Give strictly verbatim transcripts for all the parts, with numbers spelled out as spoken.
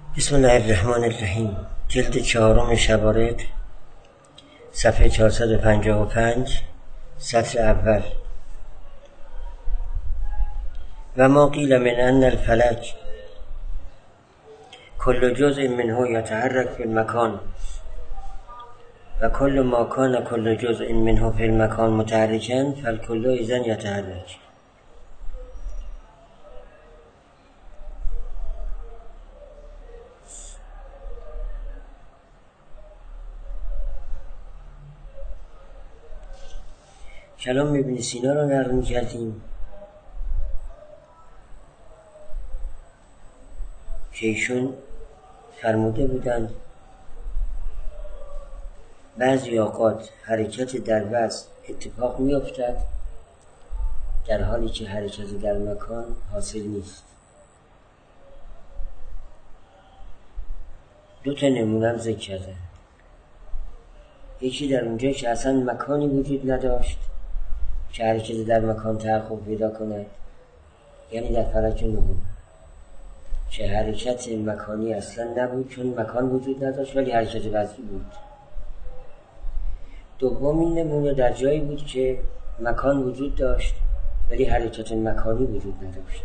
بسم الله الرحمن الرحیم. جلد چهارم شوارد، صفحه چهارصد و پنجاه و پنج، سطر اول. و ما قیل من ان الفلک کل جزء منه یتحرک فی المکان و کل ما کان کل جزء منه فی المکان متحرکا فالکل اذن یتحرک. کلام ابن سینا را نقل می‌کردیم که ایشون فرموده بودند بعضی اوقات حرکت در وضع اتفاق می‌افتد در حالی که حرکت در مکان حاصل نیست. دو تا نمونه هم ذکر کردن. یکی در اونجا که اصلا مکانی وجود نداشت که حرکت در مکان تحقق پیدا کند، یعنی در فلک نهم که حرکت مکانی اصلا نبود چون مکان وجود نداشت ولی حرکت وضعی بود. دومین نمونه در جایی بود که مکان وجود داشت ولی حرکت مکانی وجود نداشت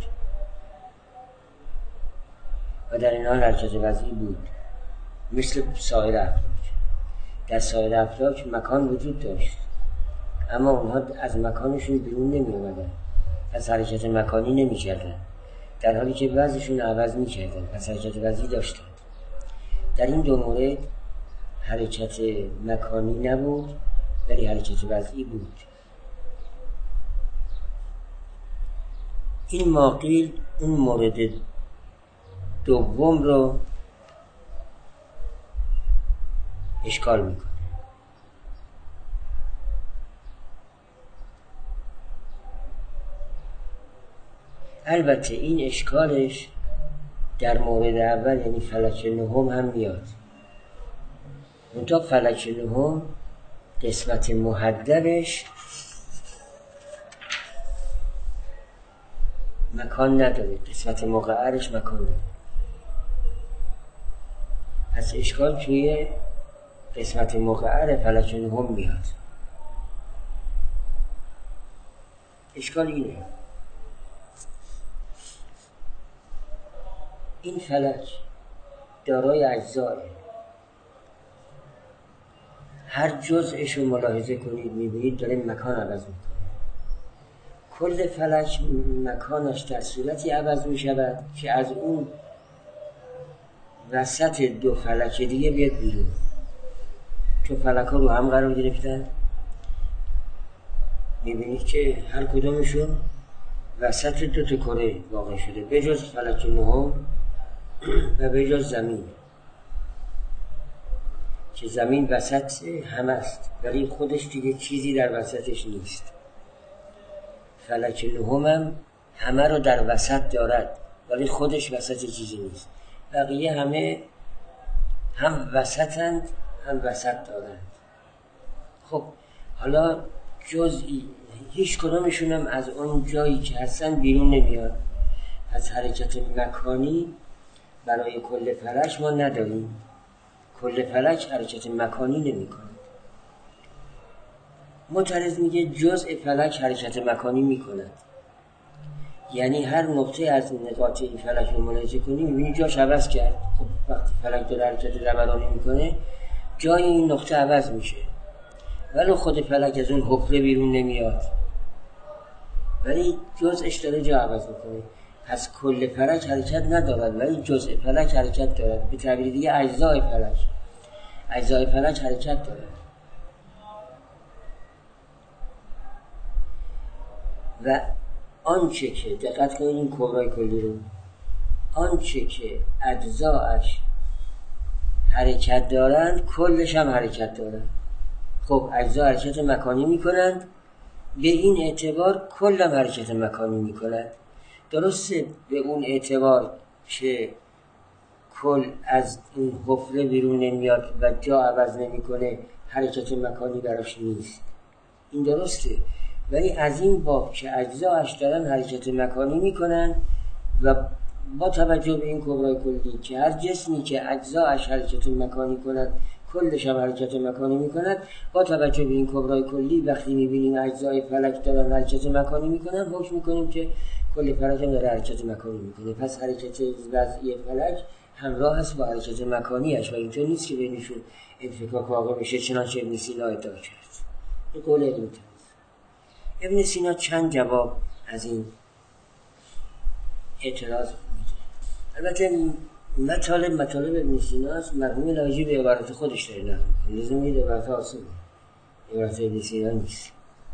و در این حال حرکت وضعی بود، مثل سایر افلاک. در سایر افلاک مکان وجود داشت اما اونها از مکانشون بیرون نمی آمدن، پس حرکت مکانی نمی کردن، در حالی که وضعشون عوض می کردن، پس حرکت وضعی داشتن. در این دو مورد حرکت مکانی نبود ولی حرکت وضعی بود. این ماقیل اون مورد دوم رو اشکال میکنه. البته این اشکالش در مورد اول یعنی فلک نهم هم میاد. منتها فلک نهم قسمت محدبش مکان نداره، قسمت مقعرش مکان نداره. پس اشکال توی قسمت مقعر فلک نهم میاد. اشکال اینه، این فلک دارای اجزاه، هر جزءش رو ملاحظه کنید میبینید داره مکان عوض میکنه. کل فلک مکانش در صورتی عوض میشود که از اون وسط دو فلک دیگه بیاد بیرون. چون فلک ها رو هم قرار گرفتن، میبینید که هر کدومشون وسط دو تا کره واقع شده، به جز فلک نهم و به جز زمین که زمین وسط هم است ولی خودش دیگه چیزی در وسطش نیست. فلک نهم هم همه رو در وسط دارد ولی خودش وسط چیزی نیست. بقیه همه هم وسطند هم وسط دارند. خب حالا جزئی هیچ کدومشون هم از اون جایی که هستن بیرون نمیاد. از حرکت مکانی برای کل فلک ما نداریم. کل فلک حرکت مکانی نمی کند. معترض میگه جزء فلک حرکت مکانی می کند، یعنی هر نقطه از نقاط این فلک رو ملاحظه کنی میبینی جاش عوض کرد. خب وقتی فلک داره حرکت دورانی میکنه جای این نقطه عوض میشه ولی خود فلک از اون حفره بیرون نمیاد ولی جزءش داره جا عوض میکنه. پس کل فلک حرکت ندارد ولی جزء فلک حرکت دارد. به تعبیر دیگه اجزای فلک اجزای فلک حرکت دارد. و آنچه که دقت کنید این کبرای کلی رو، آنچه که اجزاش حرکت دارند کلش هم حرکت دارند. خب اجزا حرکت مکانی میکنند، به این اعتبار کل هم حرکت مکانی میکنند. درسته به اون اعتبار که کل از این حفره بیرون نمیاد و جا عوض نمیکنه حرکت مکانی براش نیست، این درسته. ولی از این باب که اجزاش دارن حرکت مکانی میکنن و با توجه به این کبرای کلی که هر جسمی که اجزاش حرکت مکانی کند کلش هم حرکت مکانی میکند، با توجه به این کبرای کلی وقتی میبینیم اجزای فلک دارن حرکت مکانی میکنن، حکم میکنیم که کل فلک هم داره حرکت مکانی میکنه. پس حرکت وضعی فلک همراه هست با حرکت مکانیش و اینطور نیست که بینشون انفکاک واقع بشه، چنانچه ابن سینا ادعا کرد. این قول ابن تیمیه. ابن سینا چند جواب از این اعتراض میده. البته مطالب مطالب ابن سینا است، مرحوم لاجی به عبارت خودش داره نقل میکنه، لازم میده عبارت آسونه، عبارت ابن سینا نیست.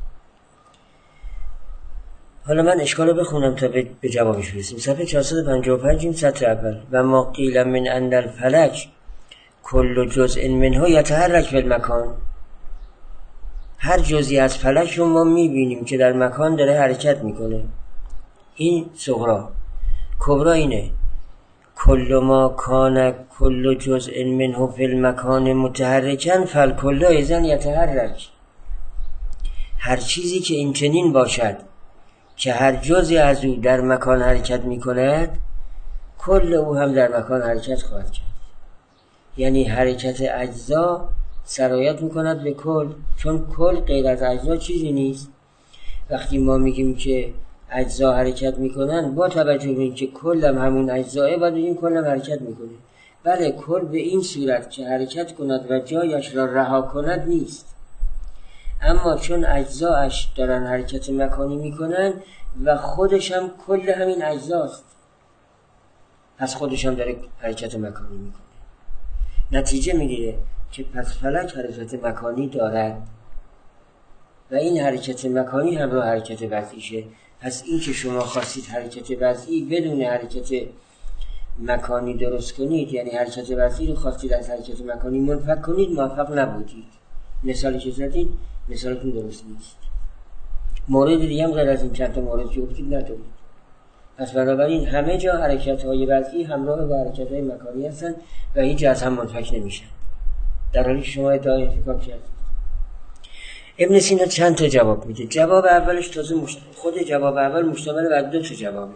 حالا من اشکال رو بخونم تا به جوابش برسیم. صفحه چهارصد و پنجاه و پنج این سطر اول: و ما قیل من ان الفلک کل جزء منه یتحرک فی المکان. هر جزئی از فلک رو ما میبینیم که در مکان داره حرکت میکنه. این صغرا. کبرا اینه: کل ما کان کل جزء منه فی المکان متحرکا فالکل اذا یتحرک. هر چیزی که این چنین باشد که هر جزئی از او در مکان حرکت میکند، کل او هم در مکان حرکت خواهد کرد. یعنی حرکت اجزا سرایت میکند به کل، چون کل غیر از اجزا چیزی نیست. وقتی ما میگیم که اجزا حرکت میکنن، با توجه به اینکه کل هم همون اجزاه، باید بگیم کل هم حرکت میکنه. بله، کل به این صورت که حرکت کند و جایش را رها کند نیست، اما چون اجزاش دارن حرکت مکانی میکنن و خودش هم کل همین اجزاست، پس خودش هم داره حرکت مکانی میکنه. نتیجه میگیره که پس فلک حرکت مکانی دارد و این حرکت مکانی همراه حرکت وضعیشه. پس این که شما خواستید حرکت وضعی بدون حرکت مکانی درست کنید، یعنی حرکت وضعی رو خواستید از حرکت مکانی منفک کنید، موفق نبودید. مثالی که زدید مثالتون درست نیست. مورد دیگه هم غیر از این چند تا مورد که گفتید ندارید. پس بنابراین همه جا حرکت های وضعی همراه با حرکت های مکانی هستن و هیچ از هم منفک نمیشن، در حالی که شما ادعای انفکاک کردید. ابن سینا چند تا جواب میده. جواب اولش تازه مشت... خود جواب اول مشتمل بر دو تا جوابه،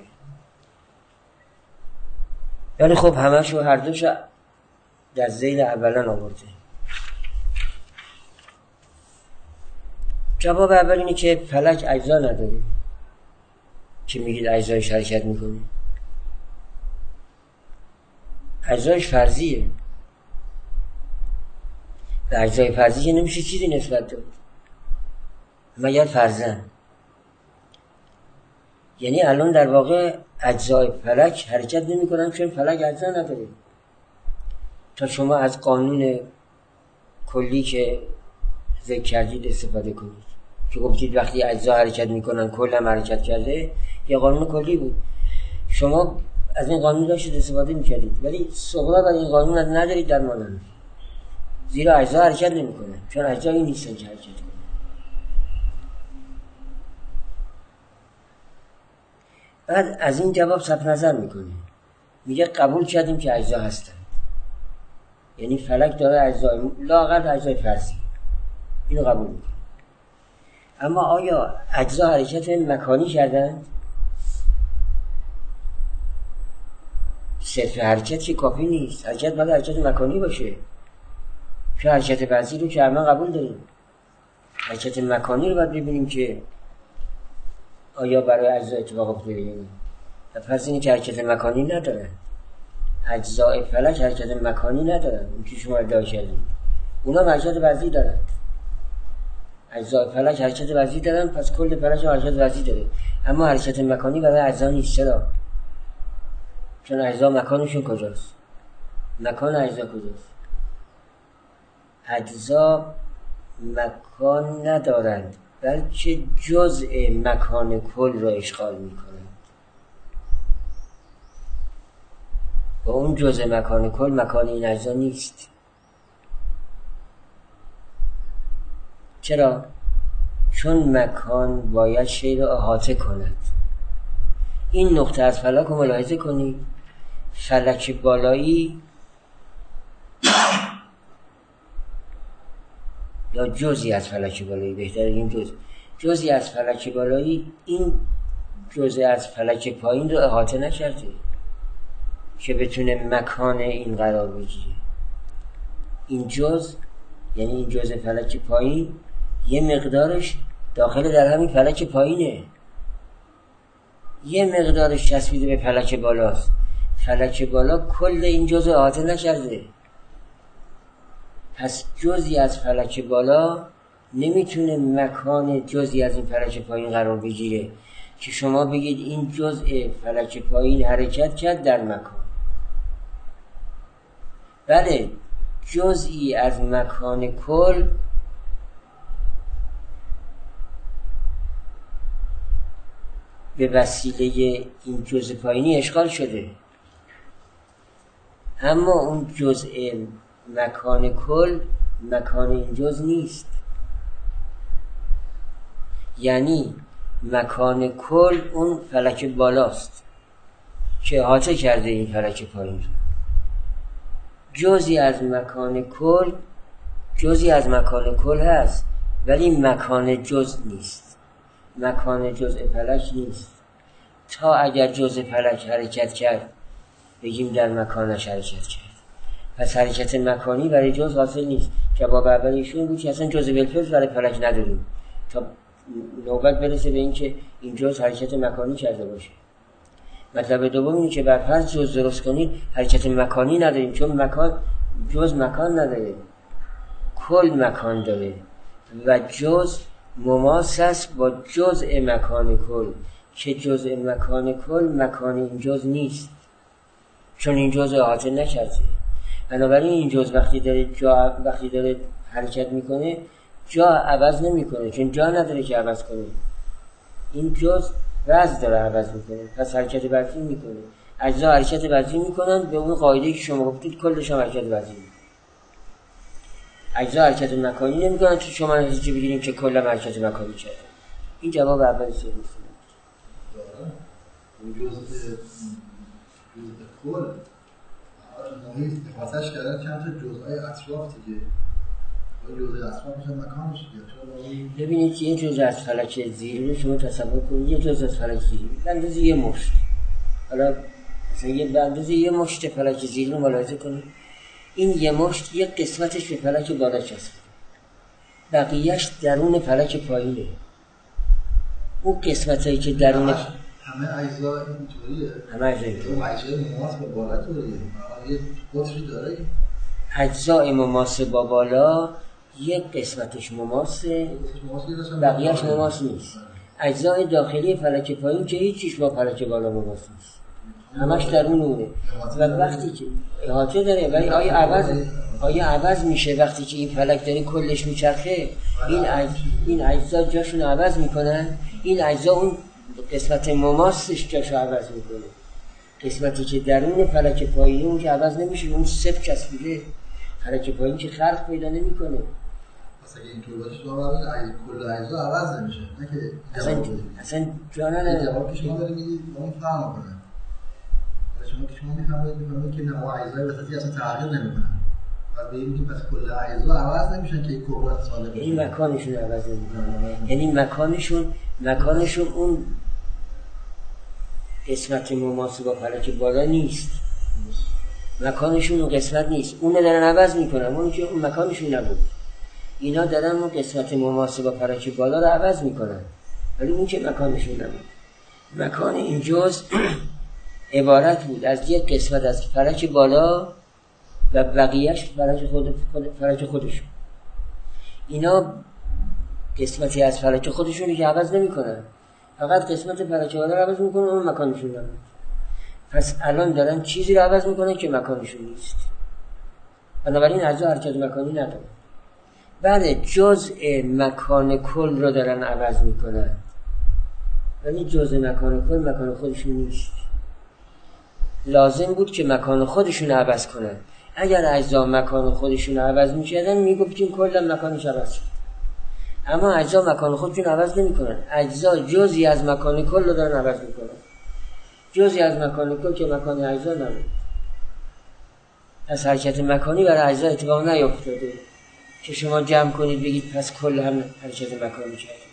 یعنی خب همشو هر دوش در ذیل اولا آورده. جواب اول اینه که فلک اجزا نداره که میگید اجزایش حرکت میکنه. اجزایش فرضیه و اجزای فرضی که نمیشه چیزی نسبت داد مگر فرضاً. یعنی الان در واقع اجزای فلک حرکت نمی کنن چون فلک اجزا نداره. تا شما از قانون کلی که ذکر کردید استفاده کنید که گفتید وقتی اجزا حرکت میکنن کل هم حرکت کرده، یه قانون کلی بود، شما از این قانون داشتید استفاده میکردید، ولی صغرا و این قانون رو ندارید در مانند، زیرا اجزا حرکت نمیکنن، چون اجزایی نیستن که حرکت کنن. بعد از این جواب صرف نظر میکنه، میگه قبول کردیم که اجزا هستن، یعنی فلک داره اجزای لااقل اجزای فرضی، اینو قبول میکنه. اما آیا اجزا حرکت مکانی کردند؟ صرف حرکت که کافی نیست، حرکت باید حرکت مکانی باشه، چون حرکت فرضی رو که همه قبول داریم، حرکت مکانی رو باید ببینیم که آیا برای اجزا اتفاق افتاده یا نه. پس اینی که حرکت مکانی ندارن، اجزای فلک حرکت مکانی ندارن، اون که شما ادعا کردید، اونا حرکت وضعی دارن. اجزای فلک حرکت وضعی دارن، پس کل فلک حرکت وضعی داره، اما حرکت مکانی برای اجزا نیست. چرا؟ چون اجزا مکانشون کجاست؟ مکان اجزا کجاست؟ اجزا مکان ندارند، بلکه جزء مکان کل را اشغال میکنند و اون جزء مکان کل مکان این اجزا نیست. چرا؟ چون مکان باید شی را احاطه کند. این نقطه از فلک رو ملاحظه کنید، فلک بالایی یا جزئی از فلک بالایی، بهتر این جزء جزئی از فلک بالایی این جزء از فلک پایین رو احاطه نکرده. که بتونه مکان این قرار بگیره. این جز یعنی این جزء فلک پایین یه مقدارش داخل در همین فلک پایینه، یه مقدارش چسبیده به فلک بالاست. فلک بالا کل این جزء احاطه نکرده. پس جزئی از فلک بالا نمیتونه مکان جزئی از این فلک پایین قرار بگیره که شما بگید این جزء فلک پایین حرکت کرد در مکان. بله، جزئی از مکان کل به وسیله این جزء پایینی اشغال شده، اما اون جزء مکان کل مکان این جزء نیست. یعنی مکان کل اون فلک بالاست که احاطه کرده این فلک پایین رو. جزئی از مکان کل جزئی از مکان کل هست، ولی مکان جزء نیست، مکان جزء فلک نیست. تا اگر جزء فلک حرکت کرد بگیم در مکانش حرکت کرد. پس حرکت مکانی برای جزء حاصل نیست. جواب اولیشون بود که اصلا جزء بالفعل برای فلک نداریم تا نوبت برسه به این که این جزء حرکت مکانی کرده باشه. مطلب دوم اینه که بر فرض جزء درست کنید حرکت مکانی نداریم، چون مکان جزء مکان نداره، کل مکان داره و جزء مماس است با جزء مکان کل که جزء مکان کل مکان این جزء نیست، چون این جزء احاطه نکرده. بنابراین این جزء وقتی داره جا وقتی داره حرکت میکنه جا عوض نمیکنه، چون جا نداره که عوض کنه. این جزء وزن داره عوض میکنه، پس حرکت وزنی میکنه. اجزا حرکت وزنی میکنن به اون قاعده که شما گفتید کلش هم حرکت وزنی میکنه. اجزا حرکت مکانی نمیکنن، چون شما نتیجه بگیریم که کلا حرکت مکانی کرده. این جواب اولی سوال است. این جزء جزء کل محیط واسش کردن چند تا جزءای اطراف دیگه. جزء اطراف میشه مکانش دیگه. ببینید که این جزء از فلک زیر رو شما تصور کنید، یه جزء از فلک زیر به اندازه یه مشت، حالا مثلا یه به اندازه یه مشت فلک زیر رو ملاحظه کنید. این یه مشت یک قسمتش به فلک بالا چسبیده، بقیهش درون فلک پایینه. اون قسمتایی که درون همه اجزا اینطوریه، همه اجزا اینطوریه، اون اجزای مماس با بالا طوریه، یه قطری داره. اجزای مماس با بالا یک قسمتش مماسه، بقیهش مماس نیست. اجزای داخلی فلک پایین که هیچیش با فلک بالا مماس نیست، همش درون اونه. و وقتی که احاطه داره ولی آیا عوض آیا عوض میشه وقتی که این فلک داره کلش میچرخه؟ این اج... این اجزا جاشون عوض میکنن. این اجزا اون قسمت مماسش جاشو عوض میکنه. قسمتی که درون فلک پایینه اون که عوض نمیشه، اون صفر چسبیده. فلک پایین که خلق پیدا نمیکنه. اصلا اینطور باشه تو عوض کل اجزا عوض نمیشه، نه که اصلا اصلا جا نداره. جواب که شما دارید میگید اون فهم کنه. شما که شما میفهمید میفهمید که نه اجزای وسطی اصلا تغییر نمیکنن. بعد ببینید پس کل اجزا عوض نمیشن که کروات سالم بشه. این مکانشون عوض نمیکنه. یعنی مکانشون مکانشون اون قسمت مماس با فلک بالا نیست. مکانشون اون قسمت نیست. اون دارن عوض میکنن. اون که اون مکانشون نبود. اینا دارن اون قسمت مماس با فلک بالا رو عوض میکنن. ولی اون که مکانشون نبود. مکان این جزء عبارت بود از یک قسمت از فلک بالا و بقیهش فلک خود فلک خودشون. اینا قسمتی از فلک خودشون که عوض نمیکنن. فقط قسمت فلک بالا رو عوض میکنن، اون مکانشون نبود. پس الان دارن چیزی رو عوض میکنن که مکانشون نیست. بنابراین اجزا حرکت مکانی ندارن. بله، جزء مکان کل رو دارن عوض میکنن، ولی جزء مکان کل مکان خودشون نیست. لازم بود که مکان خودشون رو عوض کنن. اگر اجزا مکان خودشون رو عوض میکردن میگفتیم کلا مکانش عوض شد. اما اجزا مکان خودشون عوض نمیکنن. اجزا جزئی از مکان کل رو دارن عوض میکنن. جزئی از مکان کل که مکان اجزا نبود. پس حرکت مکانی برای اجزا اتفاق نیفتاده که شما جمع کنید بگید پس کل هم حرکت مکانی کرد.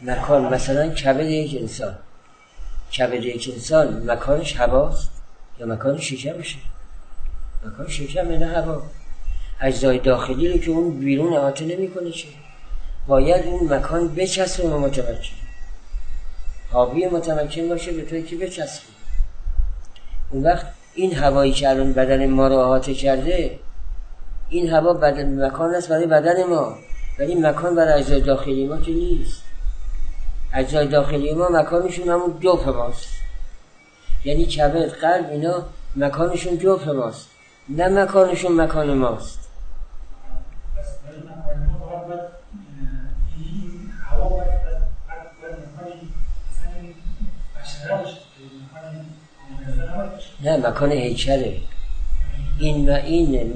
مکان مثلا کبد یک انسان، کبد یک انسان مکانش هواست یا مکانش شکمشه؟ مکان شکم نه هوا. اجزای داخلی رو که اون بیرون احاطه نمیکنه چه؟ باید اون مکان بچسبه و متمکن، حاوی متمکن باشه به طوری که بچسبه. اون وقت این هوایی که الان بدن ما رو احاطه کرده، این هوا بدن مکان است برای بدن ما، ولی مکان برای اجزای داخلی ما که نیست. اجزای داخلی ما مکانشون همون جوف ماست، یعنی کبد، قلب، اینا مکانشون جوف ماست، نه مکانشون مکان ماست. نه مکان هیکله. این و این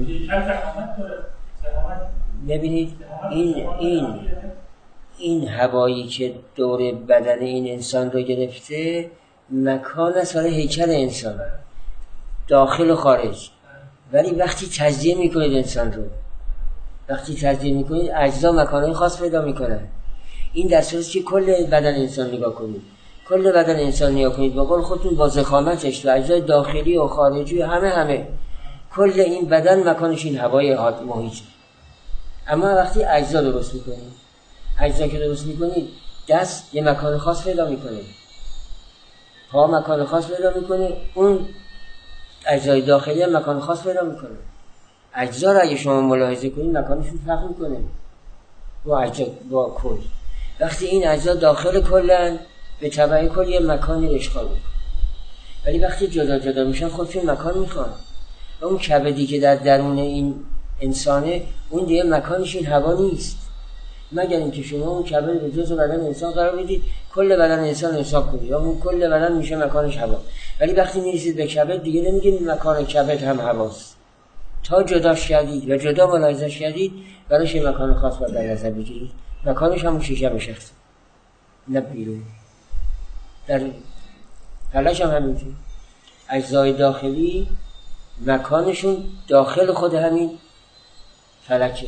ببینید، این این این هوایی که دور بدن این انسان رو گرفته مکان است برای هیکل انسان، داخل و خارج. ولی وقتی تجزیه میکنید انسان رو، وقتی تجزیه میکنید اجزا مکانهای خاص پیدا میکنن. این در صورتی که کل بدن انسان نگاه کنید، کل بدن انسان نگاه کنید با قول خودتون، با ضخامتش و اجزای داخلی و خارجی و همه همه کل این بدن مکانش این هوای محیطه. اما وقتی اجزا درست میکنید، اجزا که درست میکنید، دست یه مکان خاص پیدا میکنه، پا مکان خاص پیدا میکنه، اون اجزای داخلی هم مکان خاص پیدا میکنه. اجزا رو اگه شما ملاحظه کنید مکانشون فرق میکنه با اجزا با کل. وقتی این اجزا داخل کلن به تبع کل یه مکانی اشغال میکنه، ولی وقتی جدا جدا میشن خودشون مکان میخوان. اون کبدی که در درون این انسانه، اون دیگه مکانش این هوا نیست، مگر اینکه شما اون کبد رو جزء بدن انسان قرار بدید، کل بدن انسان حساب کنید، یا اون کل بدن میشه مکانش هوا. ولی وقتی میرسید به کبد دیگه نمیگید مکان کبد هم هواست، تا جداش کردید و جدا ملاحظه‌اش کردید براش یه مکان خاص باید در نظر بگیرید، مکانش همون شکم شخص، نه بیرون. در فلک هم همینطور، اجزای داخلی مکانشون داخل خود همین فلکه.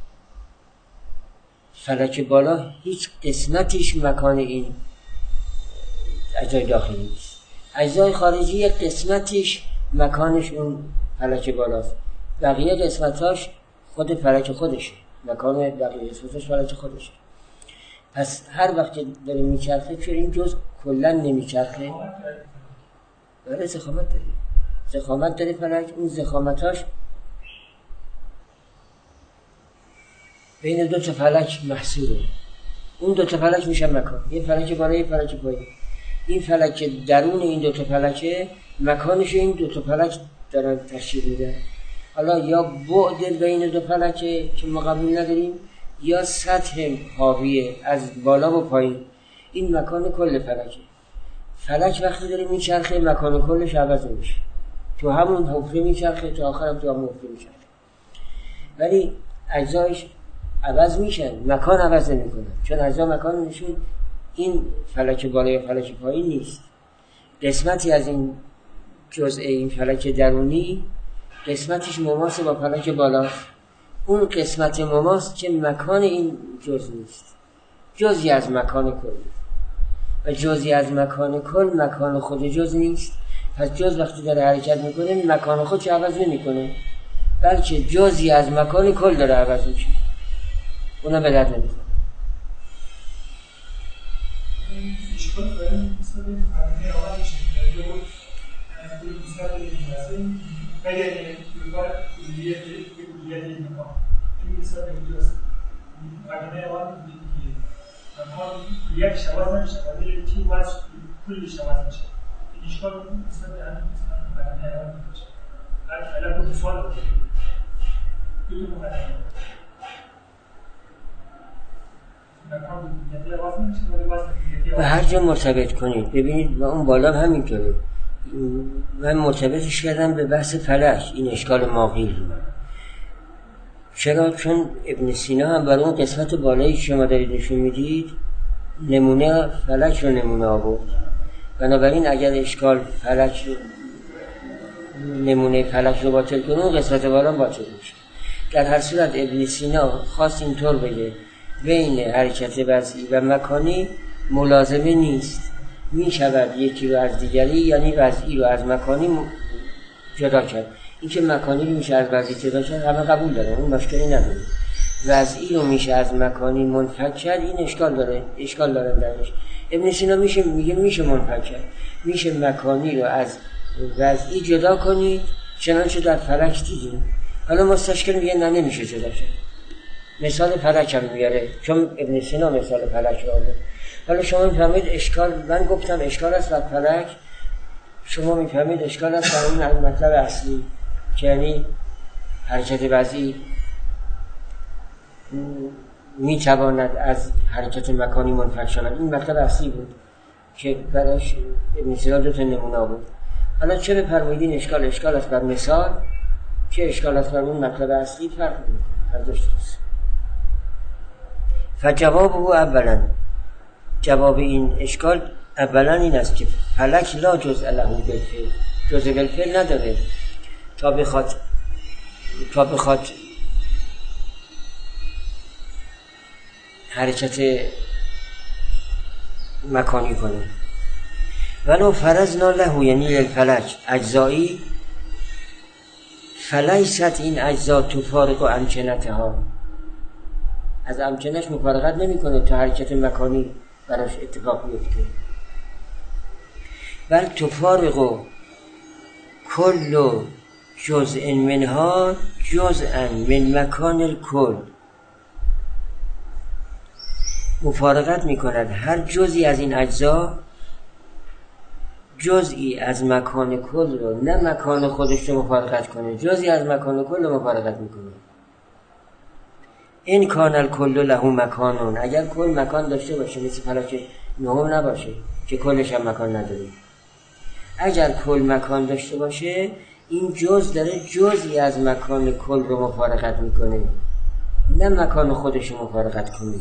فلک بالا هیچ قسمتیش مکان این اجزای داخلی نیست، اجزای خارجی یک قسمتیش مکانش اون فلک بالاست، بقیه قسمتاش خود فلک خودشه، مکان بقیه قسمتاش فلک خودشه. پس هر وقت که داره میچرخه، چون این جز کلن نمیچرخه، داره زخامت داره، زخامت داره فلک، اون زخامتاش بین دو تا فلک محصوره، اون دو تا فلک میشن مکان، یه فلک بالا یه فلک پایین. این فلک که درون این دو تا فلکه، مکانش این دو تا فلک دارن تشکیل میدن. حالا یا بعد بین دو فلکه که ما قبول نداریم، یا سطح حاویه از بالا و پایین، این مکان کل فلکه. فلک وقتی داره میچرخه مکان کلش عوض نمیشه، تو همون حفره میچرخه، تا آخرم تو همون حفره میچرخه، ولی اجزایش عوض میشن، مکان عوض نمیکنه، چون اجزا مکانشون این فلک بالا یا فلک پایین نیست. قسمتی از این جزء این فلک درونی قسمتش مماس با فلک بالا، اون قسمت مماس که مکان این جزء نیست، جزئی از مکان کل، و جزئی از مکان کل مکان خود جزء نیست. پس جزء وقتی داره حرکت میکنه مکان خودش عوض نمیکنه، بلکه جزئی از مکان کل داره عوض میشه، اونا به درد نمیخوره. اشکال داریم مثلا همه آقای شکلی بود این مثلا این اگر یکبار کلیت کلیت این مکان این مثلا اینجاست، همه آقای میگه مکان کلیت شواز نمیشه، ولی چی واس کلی شواز میشه. این اشکال مثلا همین مثلا همه آقای میشه. الان دو سوال بود. دو تا مقدمه. و هر جا مرتبط کنید ببینید، و اون بالا هم همینطوره. من مرتبطش کردم به بحث فلک، این اشکال ماغیل. چرا؟ چون ابن سینا هم برای اون قسمت بالایی که شما دارید نشون میدید نمونه فلک رو نمونه آورد. بنابراین اگر اشکال فلک رو نمونه فلک رو باطل کنه، اون قسمت بالا باطل میشه. در هر صورت ابن سینا خواست اینطور بگه بین حرکت وضعی و مکانی ملازمه نیست. می شود یکی رو از دیگری، یعنی وضعی رو از مکانی جدا کرد. این که مکانی رو میشه از وضعی جدا کرد همه قبول دارن، اون مشکلی نداره. وضعی رو میشه از مکانی منفک کرد، این اشکال داره، اشکال داره درش. ابن سینا میشه میگه میشه منفک کرد، میشه مکانی رو از وضعی جدا کنید، چنانچه در فلک دیدیم. حالا مستشکل میگه نه نمیشه جدا کرد. مثال فلک هم میاره، چون ابن سینا مثال فلک رو آورد. حالا شما میفهمید اشکال، من گفتم اشکال است در فلک، شما میفهمید اشکال است در اون مطلب اصلی که یعنی حرکت وضعی میتواند از حرکت مکانی منفک شود. این مطلب اصلی بود که برایش ابن سینا دو تا نمونه بود. حالا چه بفرمایید این اشکال اشکال است بر مثال، چه اشکال است بر اون مطلب اصلی، فرق میکنه، هر دوش است. فجواب او اولا، جواب این اشکال اولا این است که فلک لا جزء له بالفعل، جزء بالفعل نداره تا بخواد تا بخواد حرکت مکانی کنه. ولو فرضنا له یعنی الفلک اجزایی، فلیست این اجزا تفارق امکنتها، از امکنش مفارقت نمی کنه تا حرکت مکانی براش اتفاق بیفته. بل تفارق کل جزء منها جزءا من مکان الکل، مفارقت می کند هر جزئی از این اجزا جزئی از مکان کل رو، نه مکان خودش رو مفارقت کنه، جزئی از مکان کل رو مفارقت می کنه. این کان الکل له مکانون، اگر کل مکان داشته باشه مثل فلک نهم نباشه که کلش هم مکان نداره، اگر کل مکان داشته باشه این جز داره جزئی از مکان کل رو مفارقت میکنه، نه مکان خودش رو مفارقت کنه.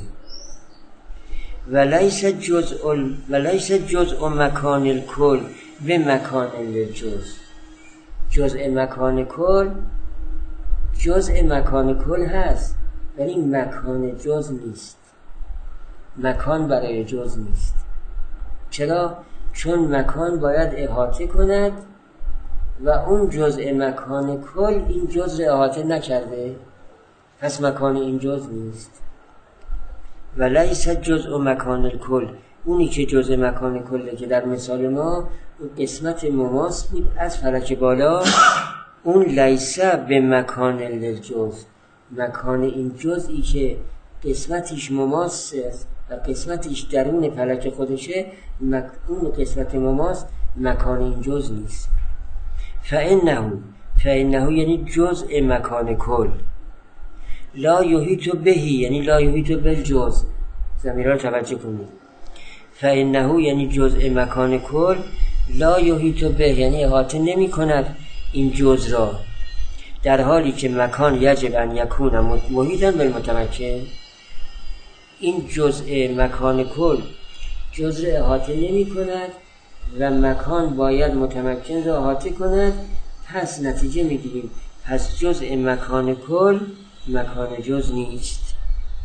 ولیس جزء ولیس جزء مکان الکل به مکان الجزء، جزء مکان کل جزء مکان کل هست ولی مکان جز نیست، مکان برای جز نیست. چرا؟ چون مکان باید احاطه کند و اون جزء مکان کل این جز رو احاطه نکرده، پس مکان این جز نیست. ولیس جزء مکان الکل، اونی که جزء مکان کله که در مثال ما قسمت مماس بود از فلک بالا، اون لیسه به مکان الجز، مکان این جزئی که قسمتیش مماس و قسمتیش درون فلک خودشه، مک... اون قسمت مماس مکان این جز نیست. فإنه فإنه یعنی جزء مکان کل، لا یحیط بهی یعنی لا یحیط بالجزء، ضمیر رو توجه کنید. فإنه یعنی جزء مکان کل، لا یحیط به یعنی احاطه نمی کند این جز را، در حالی که مکان یجب ان یکون محیطا بالمتمکن، این جزء مکان کل جز را احاطه نمی کند و مکان باید متمکن را احاطه کند. پس نتیجه می گیریم پس جزء مکان کل مکان جز نیست.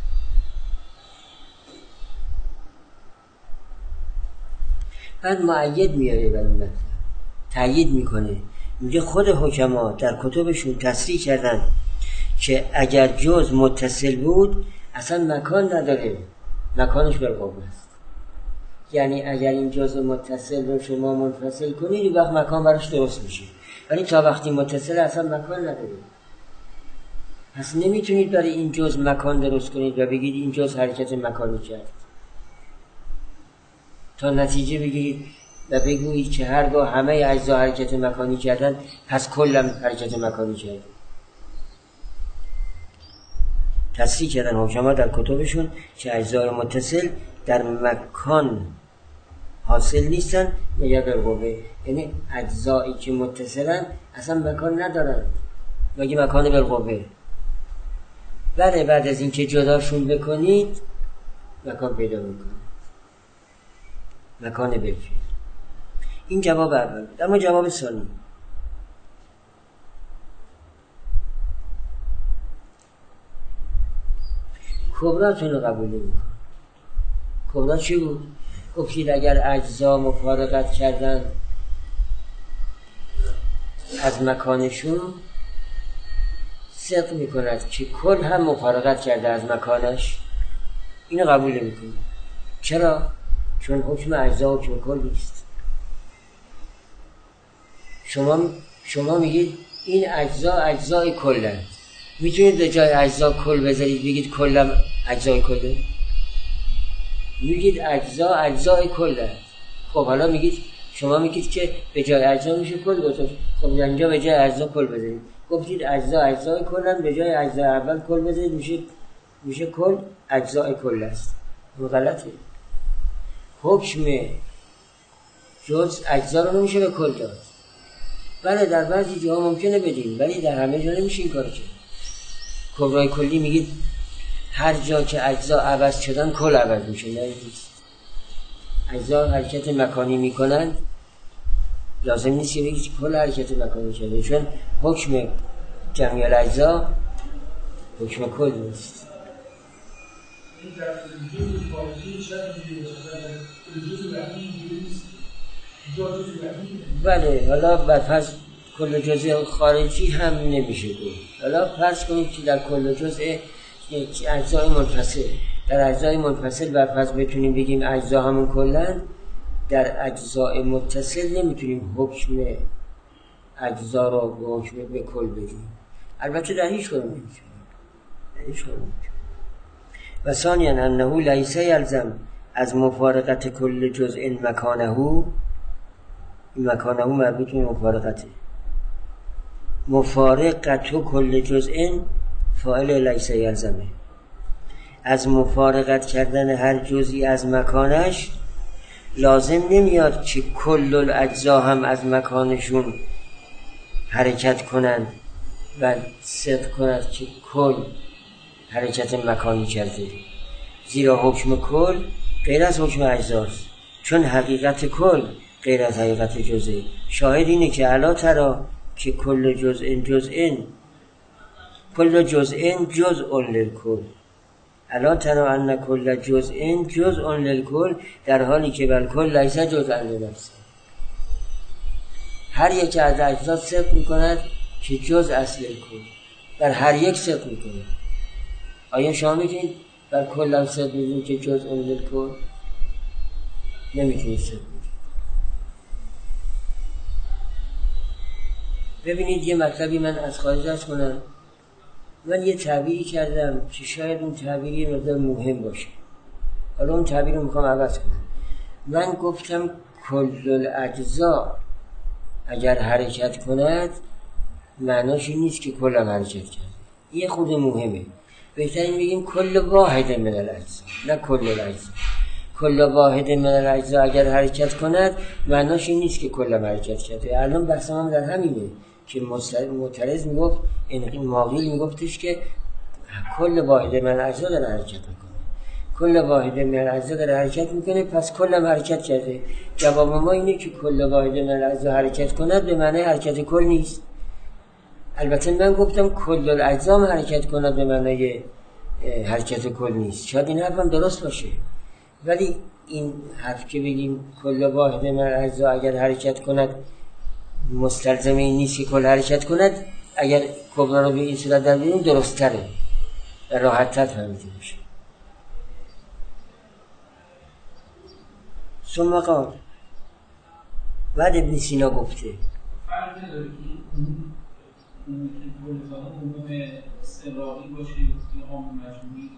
بعد مؤید میاره برای مطلب، تأیید میکنه، میگه خود حکما در کتبشون تصریح کردن که اگر جز متصل بود اصلا مکان نداره، مکانش بالقوه است. یعنی اگر این جز متصل رو شما منفصل کنید این وقت مکان براش درست میشه، ولی تا وقتی متصل اصلا مکان نداره. پس نمیتونید برای این جز مکان درست کنید و بگید این جز حرکت مکانی کرد، تا نتیجه بگیرید و بگویید که هرگاه همه اجزا حرکت مکانی کردن پس کلم حرکت مکانی کرد. تصریح کردن حکما در کتبشون که اجزای متصل در مکان حاصل نیستن یا بالقوه، یعنی اجزایی که متصلن اصلا مکان ندارن مگه مکان بالقوه. بله بعد از اینکه جداشون بکنید مکان پیدا میکنه، مکان بالفعل. این جواب اول. اما جواب ثانی، کبراتون رو قبول نمی‌کنه. کبرا چی بود؟ گفتید اگر اجزا مفارقت کردن از مکانشون، صدق میکند که کل هم مفارقت کرده از مکانش. اینو قبول نمیکنه. چرا؟ چون حکم اجزا حکم کل نیست. شما شما میگید این اجزا اجزای کلن، میتونید به جای اجزا کل بذارید بگید کلم اجزای کله؟ میگید اجزا اجزای کلن. خب حالا میگید شما میگید که به جای اجزا میشه کل گذاشت. خب اینجا به جای اجزا کل بذارید. گفتید اجزا اجزای کلن، به جای اجزا اول کل بذارید میشه میشه کل اجزای کل است. این غلطه. حکم جز اجزا رو نمیشه به کل داد. بله در بعضی جاها ممکنه بدیم، ولی در همه جا نمیشه این کارو کرد. کبرای کلی میگید هر جا که اجزا عوض شدن کل عوض میشه. نه نیست. اجزا حرکت مکانی میکنن، لازم نیست که بگید کل حرکت مکانی کرده، چون حکم جمعی الاجزا حکم کل نیست. این در جزء خارجی شاید دیگه جزء وحی نیست. بله حالا برفرض کل جزء خارجی هم نمیشه گفت. حالا فرض کنید که در کل جزء یک اجزای منفصل، در اجزای منفصل برفرض بتونیم بگیم اجزا همون کلن، در اجزای متصل نمیتونیم حکم اجزا رو به حکم به کل بدیم. البته در هیچ کدوم نمیتونیم. در هیچ کدوم نمیتونیم. و ثانیاً انه لیس یلزم از مفارقت کل جزء مکانه، این مکانه مربوط به مفارقته. مفارقت کل جزء فاعل لیس یلزمه. از مفارقت کردن هر جزئی از مکانش لازم نمیاد که کل الاجزا هم از مکانشون حرکت کنند و صدق کنند که کل حرکت مکانی کرده، زیرا حکم کل غیر از حکم اجزاست، چون حقیقت کل غیر از حقیقت جزئی. شاهد اینه که الا ترا که کل جزء جزء کل جزء جزء للکل، الا ترا ان کل جزء جزء للکل، در حالی که بالکل لیس جزءا لنفسه. هر یک از اجزا صدق میکند که جزء اصل کل، در هر یک صدق میکند. آیا شما میتونید بر کل هم صدق میدونید که جزء للکل؟ نمیتونید صدق میدونید. ببینید یه مطلبی من از خارج از کنم. من یه تعبیری کردم که شاید اون تعبیری مقدار مهم باشه. حالا اون تعبیر رو میخوام عوض کنم. من گفتم کل الاجزا اگر حرکت کند معناش این نیست که کل هم حرکت کرده. یه خود مهمه. بهترین بگیم کل واحد من الاجزا، نه کل الاجزا. کل واحد من الاجزا اگر حرکت کند معناش این نیست که کل هم حرکت کرده. الان بحثم هم در همینه که معترض میگفت، این ماقیل میگفتش که کل واحد من الاجزا داره حرکت میکنه، کل واحد من الاجزا داره حرکت میکنه، پس کل هم حرکت کرده. جواب ما اینه که کل واحد من الاجزا حرکت کند به معنی حرکت کل نیست. البته من گفتم کل الاجزا هم حرکت کند به معنی حرکت کل نیست. شاید این حرف هم درست باشه، ولی این حرف که بگیم کل واحد من الاجزا اگر حرکت کند مستلزم این نیست که کل حرکت کند، اگر کبرا رو به این صورت در بیاریم درست تره و راحت تر فهمیده میشه. ثم قال، بعد ابن سینا گفته فرق نداره که اون کل زاده عموم استقراقی باشه یا عام مجموعی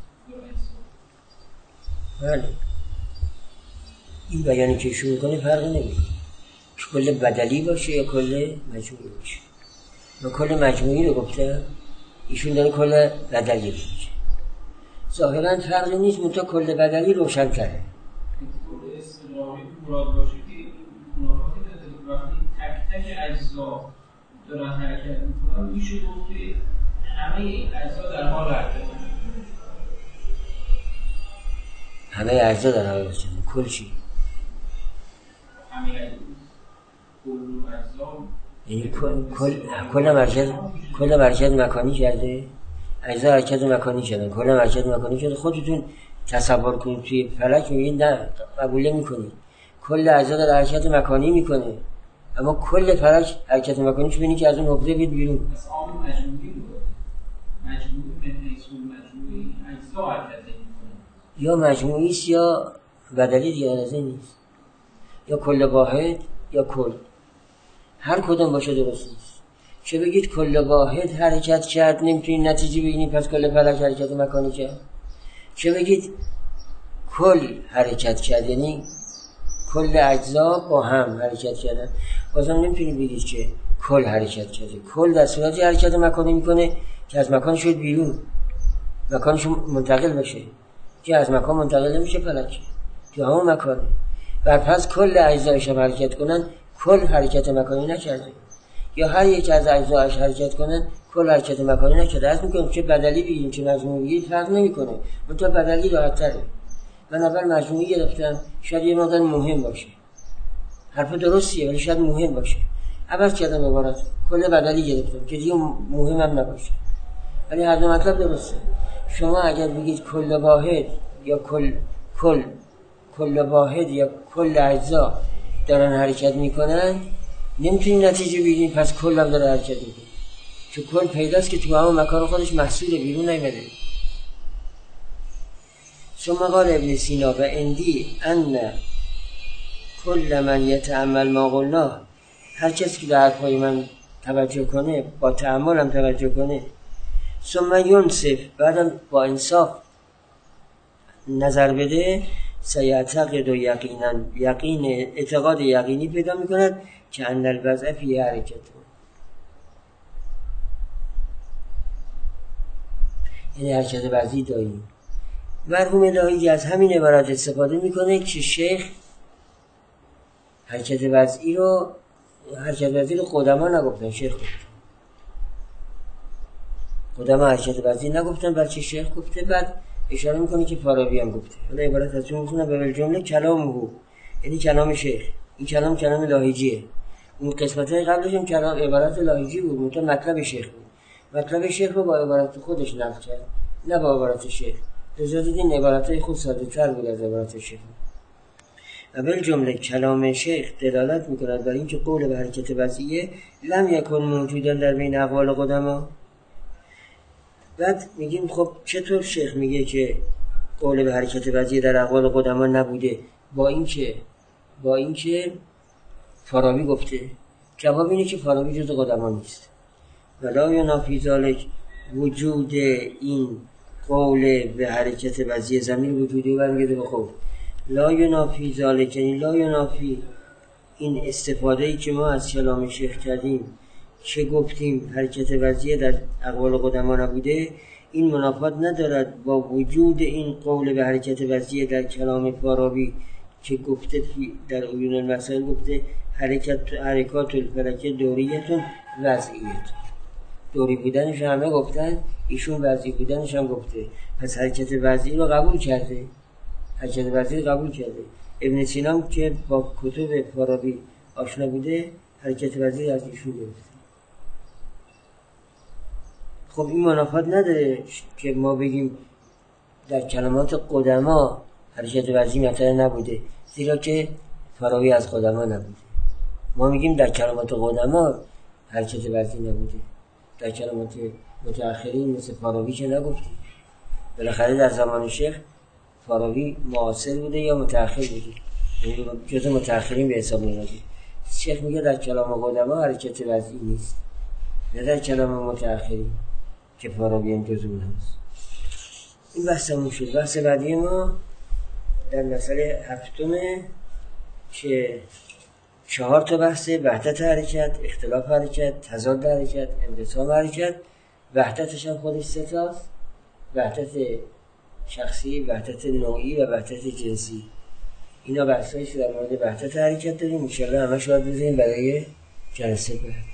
باشه. بله این بیانی که ایشون میکنه فرق نمیکنه کل بدلی باشه یا کل مجموعی باشه. من کل مجموعی رو گفتم، ایشون داره کل بدلی رو میگه. ظاهرا فرقی نیست، منتها کل بدلی روشن تره. کل استقراقی مراد باشه که منافاتی نداره. وقتی تک تک اجزا دارن حرکت میکنن میشه گفت که همه اجزا در حال حرکت. همه اجزا در حال حرکت. کل چی؟ همه اجزا کل اجزا یعنی کل کل مرکز کل مرکز مکانی کرده، اجزا حرکت مکانی کردن، کل مرکز مکانی کرده. خودتون تصور کنید توی فلک، میگید نه قبول میکنید کل اجزا داره حرکت مکانی میکنه، اما کل فلک حرکت مکانی چه بینید که از اون حفظه بید بیرون. پس عام مجموعی بود، مجموعی به حیث مجموعی اجزا حرکت میکنه، یا مجموعی است یا بدلی، دیگر از این نیست، یا کل واحد یا کل، هر کدوم باشه درست نیست. چه بگید کل واحد حرکت کرد نمیتونید نتیجه بگیرید پس کل فلک حرکت مکانی کرد، چه بگید کل حرکت کرد یعنی کل اجزا با هم حرکت کردن، بازم نمیتونید بگید که کل حرکت کرده. کل در صورتی حرکت مکانی میکنه که از مکان شد بیرون، مکانش منتقل بشه، که از مکان منتقل نمیشه فلک که همون مکانه. بر پس کل اجزایش هم حرکت کنن کل حرکت مکانی نکرده، یا هر یک از اجزایش حرکت کنن کل حرکت مکانی نکرده. از میکنم که بدلی بگیم که مجموعی بگید فرق نمیکنه، منتها بدلی راحت تره. من اول مجموعی گرفتم، شاید یه مقدار مهم باشه، حرف درستیه ولی شاید مهم باشه، عوض کردم عبارت کل بدلی گرفتم که دیگه مهمم نباشه، ولی هر دو مطلب درسته. شما اگر بگید کل واحد یا کل کل کل واحد یا کل اجزا دارن حرکت میکنن، نمیتونید نتیجه بگیرید پس کل هم داره حرکت میکنه، چون کل پیداست که تو همون مکان خودش محصوله، بیرون نیمده. ثم قال ابن سینا و اندی ان کل من یتأمل ما قلنا، هر کسی که در حرفای من توجه کنه، با تأمل هم توجه کنه، ثم ینصف، بعدم با انصاف نظر بده، سیعتقد و یقینا، یقین اعتقاد یقینی پیدا میکند که ان الوضع فی حرکت، یعنی حرکت وضعی دایمی. مرحوم الهی از همین عبارت استفاده میکنه که شیخ حرکت وضعی رو حرکت وضعی رو قدما نگفتن، شیخ گفتن. قدما حرکت وضعی نگفتن بلکه شیخ گفته. بعد اشاره میکنه که فارابی هم گفته. حالا عبارت از چون میخونم به جمله کلام هو، یعنی کلام شیخ. این کلام کلام لاهیجیه. اون قسمت‌های قبلش هم کلام عبارت لاهیجی بود، منتها مطلب شیخ بود. مطلب شیخ رو با عبارت خودش نقل کرد، نه با عبارت شیخ. لذا دیدین عبارت‌های خود ساده‌تر بود از عبارت شیخ. و به جمله کلام شیخ دلالت می‌کند بر اینکه قول به حرکت وضعیه لم یکن موجودا در بین اقوال قدما. بعد میگیم خب چطور شیخ میگه که قول به حرکت وضعیه در اقوال قدما نبوده، با اینکه با اینکه فارابی گفته؟ جواب اینه که فارابی جز قدما نیست. ولا ینافی ذلک وجود این قول به حرکت وضعیه زمین وجودی برمیگرده به قول. لا ینافی ذلک، یعنی لا ینافی این استفاده ای که ما از کلام شیخ کردیم که گفتیم حرکت وضعیه در اقوال قدما نبوده، این منافات ندارد با وجود این قول به حرکت وضعیه در کلام فارابی که گفته در عیون المسائل گفته حرکت حرکات الفلک دوریتون وضعیت، دوری بودنش همه گفتن، ایشون وضعی بودنش هم گفته. پس حرکت وضعی رو قبول کرده، حرکت وضعی رو قبول کرده. ابن سینا که با کتب فارابی آشنا بوده حرکت وضعی از ایشون گرفته. خب این منافات نداره که ما بگیم در کلمات قدما حرکت وضعی مطرح نبوده، زیرا که فارابی از قدما نبوده. ما میگیم در کلمات قدما حرکت وضعی نبوده، در کلمات متأخرین مثل فارابی که نگفتیم. بالاخره در زمان شیخ فارابی معاصر بوده یا متأخر بوده، جز متأخرین به حساب میاد. شیخ میگه در کلام قدما حرکت وضعی نیست، نه در کلام متأخرین که فارابی هم جز اون هست. این بحثمون شد. بحث بعدی ما در مسئله هفتمه که چهار تا بحثه: وحدت حرکت، اختلاف حرکت، تضاد حرکت، انقسام حرکت. وحدتش هم خودش سه تاست: وحدت شخصی، وحدت نوعی و وحدت جنسی. اینا بحثایش در مورد وحدت حرکت داریم. ان شاءالله همش رو بزنیم برای جلسه بعد.